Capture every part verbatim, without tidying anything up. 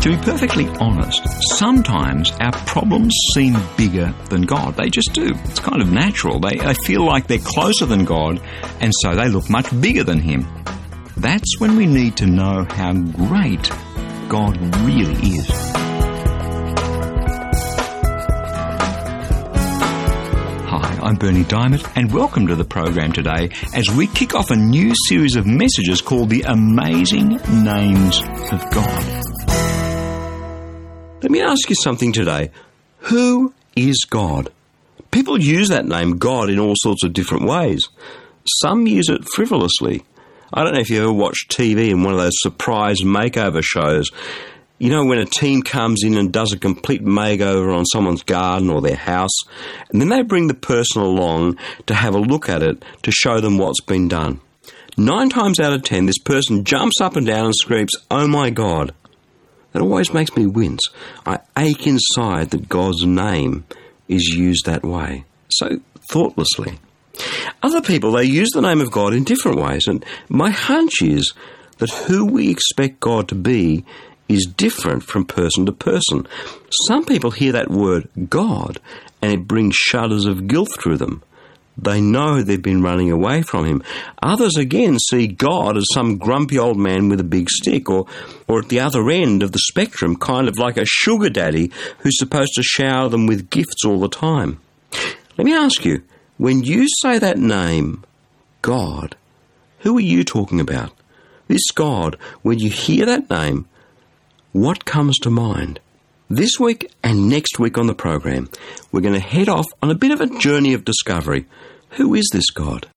To be perfectly honest, sometimes our problems seem bigger than God. They just do. It's kind of natural. They, they feel like they're closer than God, and so they look much bigger than Him. That's when we need to know how great God really is. Hi, I'm Bernie Diamond, and welcome to the program today as we kick off a new series of messages called The Amazing Names of God. Let me ask you something today. Who is God? People use that name God in all sorts of different ways. Some use it frivolously. I don't know if you ever watched T V in one of those surprise makeover shows. You know, when a team comes in and does a complete makeover on someone's garden or their house, and then they bring the person along to have a look at it to show them what's been done. Nine times out of ten, this person jumps up and down and screams, "Oh my God." That always makes me wince. I ache inside that God's name is used that way, so thoughtlessly. Other people, they use the name of God in different ways, and my hunch is that who we expect God to be is different from person to person. Some people hear that word God, and it brings shudders of guilt through them. They know they've been running away from Him. Others, again, see God as some grumpy old man with a big stick, or, or at the other end of the spectrum, kind of like a sugar daddy who's supposed to shower them with gifts all the time. Let me ask you, when you say that name, God, who are you talking about? This God, when you hear that name, what comes to mind? This week and next week on the program, we're going to head off on a bit of a journey of discovery. Who is this God?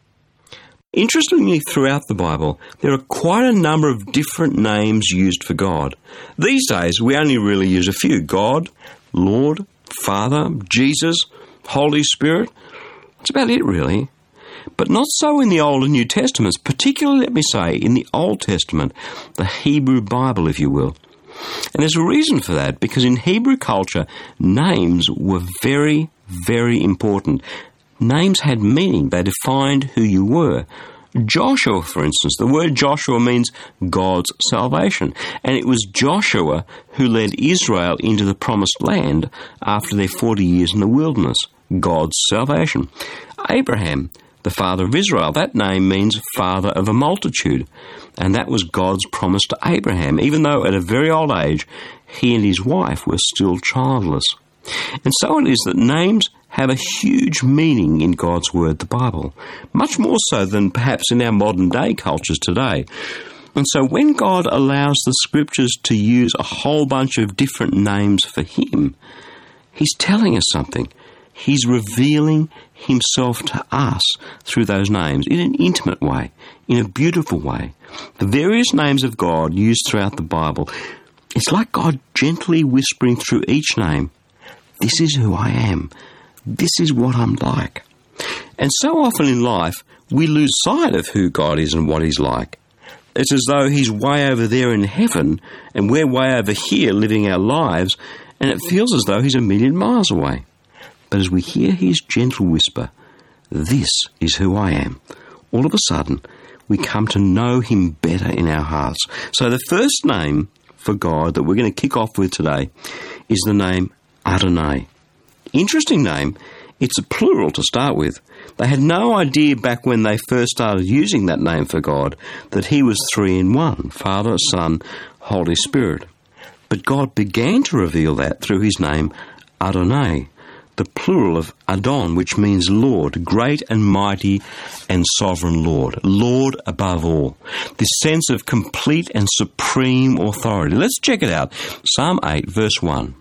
Interestingly, throughout the Bible, there are quite a number of different names used for God. These days, we only really use a few: God, Lord, Father, Jesus, Holy Spirit. That's about it, really. But not so in the Old and New Testaments, particularly, let me say, in the Old Testament, the Hebrew Bible, if you will. And there's a reason for that, because in Hebrew culture, names were very, very important. Names had meaning. They defined who you were. Joshua, for instance, the word Joshua means God's salvation. And it was Joshua who led Israel into the promised land after their forty years in the wilderness. God's salvation. Abraham, the father of Israel, that name means father of a multitude. And that was God's promise to Abraham, even though at a very old age, he and his wife were still childless. And so it is that names have a huge meaning in God's Word, the Bible, much more so than perhaps in our modern day cultures today. And so when God allows the Scriptures to use a whole bunch of different names for Him, He's telling us something. He's revealing Himself to us through those names in an intimate way, in a beautiful way. The various names of God used throughout the Bible, it's like God gently whispering through each name, "This is who I am. This is what I'm like." And so often in life, we lose sight of who God is and what He's like. It's as though He's way over there in heaven, and we're way over here living our lives, and it feels as though He's a million miles away. But as we hear His gentle whisper, "This is who I am," all of a sudden, we come to know Him better in our hearts. So the first name for God that we're going to kick off with today is the name Adonai. Interesting name. It's a plural to start with. They had no idea back when they first started using that name for God that He was three in one, Father, Son, Holy Spirit. But God began to reveal that through His name Adonai, the plural of Adon, which means Lord, great and mighty and sovereign Lord, Lord above all. This sense of complete and supreme authority. Let's check it out. Psalm eight, verse one.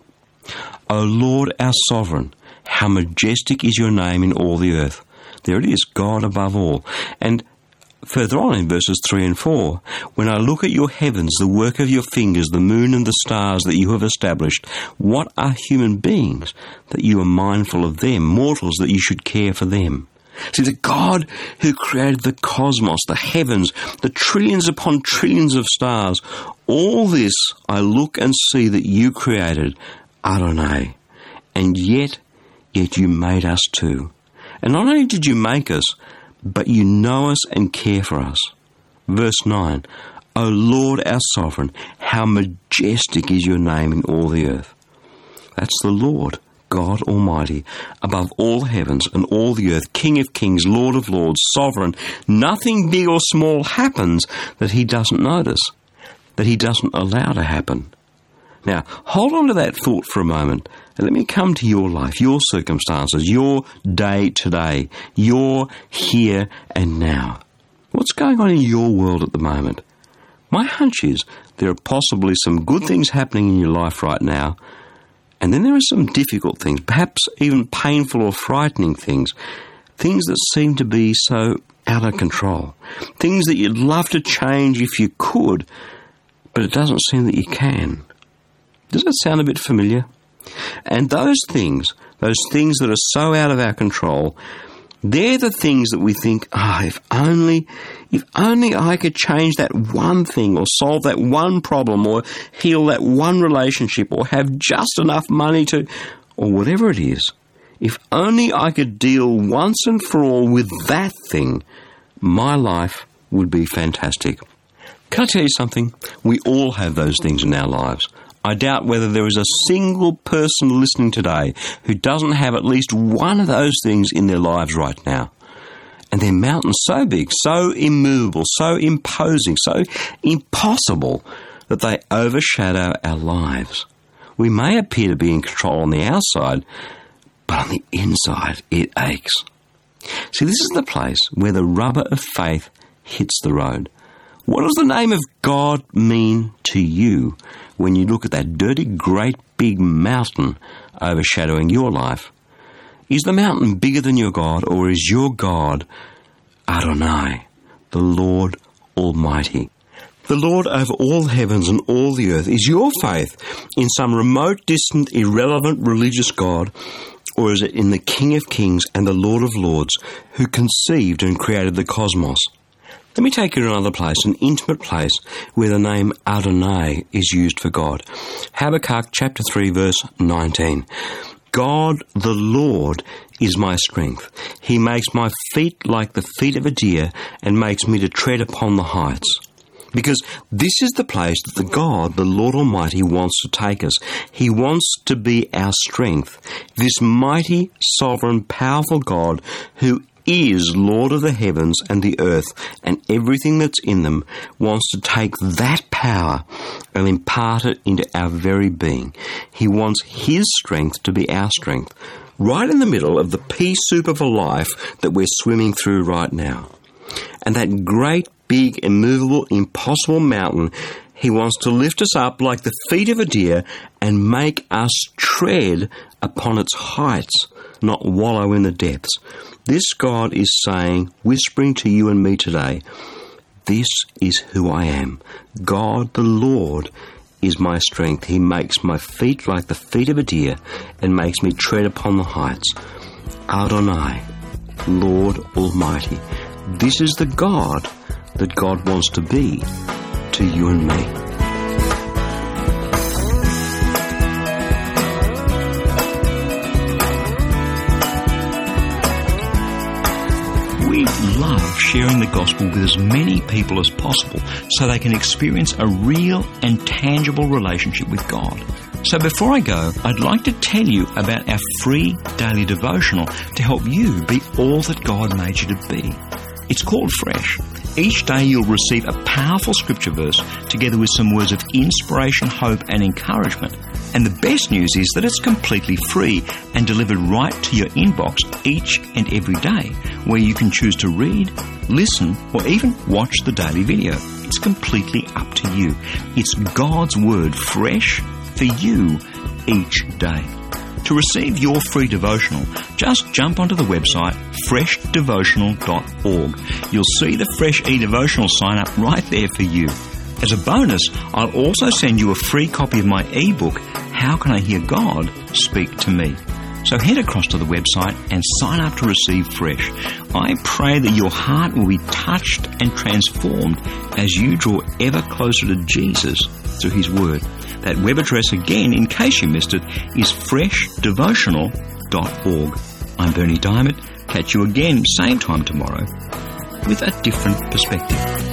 O Lord, our sovereign, how majestic is your name in all the earth. There it is, God above all. And further on in verses three and four, when I look at your heavens, the work of your fingers, the moon and the stars that you have established, what are human beings that you are mindful of them, mortals that you should care for them? See, the God who created the cosmos, the heavens, the trillions upon trillions of stars, all this I look and see that you created, Adonai, and yet, yet you made us too. And not only did you make us, but you know us and care for us. Verse nine, O Lord our sovereign, how majestic is your name in all the earth. That's the Lord, God Almighty, above all heavens and all the earth, King of kings, Lord of lords, sovereign. Nothing big or small happens that he doesn't notice, that he doesn't allow to happen. Now, hold on to that thought for a moment, and let me come to your life, your circumstances, your day today, your here and now. What's going on in your world at the moment? My hunch is there are possibly some good things happening in your life right now, and then there are some difficult things, perhaps even painful or frightening things, things that seem to be so out of control, things that you'd love to change if you could, but it doesn't seem that you can. Does that sound a bit familiar? And those things, those things that are so out of our control, they're the things that we think, ah, oh, if only, if only I could change that one thing or solve that one problem or heal that one relationship or have just enough money to, or whatever it is. If only I could deal once and for all with that thing, my life would be fantastic. Can I tell you something? We all have those things in our lives. I doubt whether there is a single person listening today who doesn't have at least one of those things in their lives right now. And they're mountains so big, so immovable, so imposing, so impossible that they overshadow our lives. We may appear to be in control on the outside, but on the inside it aches. See, this is the place where the rubber of faith hits the road. What does the name of God mean to you when you look at that dirty, great, big mountain overshadowing your life? Is the mountain bigger than your God, or is your God Adonai, the Lord Almighty? The Lord over all heavens and all the earth. Is your faith in some remote, distant, irrelevant religious God, or is it in the King of kings and the Lord of lords who conceived and created the cosmos? Let me take you to another place, an intimate place where the name Adonai is used for God. Habakkuk chapter three verse nineteen. God the Lord is my strength. He makes my feet like the feet of a deer and makes me to tread upon the heights. Because this is the place that the God, the Lord Almighty, wants to take us. He wants to be our strength. This mighty, sovereign, powerful God who is Lord of the heavens and the earth and everything that's in them wants to take that power and impart it into our very being. He wants His strength to be our strength, right in the middle of the pea soup of a life that we're swimming through right now. And that great, big, immovable, impossible mountain, He wants to lift us up like the feet of a deer and make us tread upon its heights, not wallow in the depths. This God is saying, whispering to you and me today, this is who I am. God the Lord is my strength. He makes my feet like the feet of a deer and makes me tread upon the heights. Adonai, Lord Almighty. This is the God that God wants to be to you and me. We love sharing the gospel with as many people as possible so they can experience a real and tangible relationship with God. So before I go, I'd like to tell you about our free daily devotional to help you be all that God made you to be. It's called Fresh. Each day you'll receive a powerful scripture verse together with some words of inspiration, hope and encouragement. And the best news is that it's completely free and delivered right to your inbox each and every day, where you can choose to read, listen, or even watch the daily video. It's completely up to you. It's God's Word fresh for you each day. To receive your free devotional, just jump onto the website fresh devotional dot org. You'll see the Fresh eDevotional sign up right there for you. As a bonus, I'll also send you a free copy of my ebook, How Can I Hear God Speak to Me? So head across to the website and sign up to receive Fresh. I pray that your heart will be touched and transformed as you draw ever closer to Jesus through His Word. That web address again, in case you missed it, is fresh devotional dot org. I'm Berni Dymet. Catch you again, same time tomorrow, with a different perspective.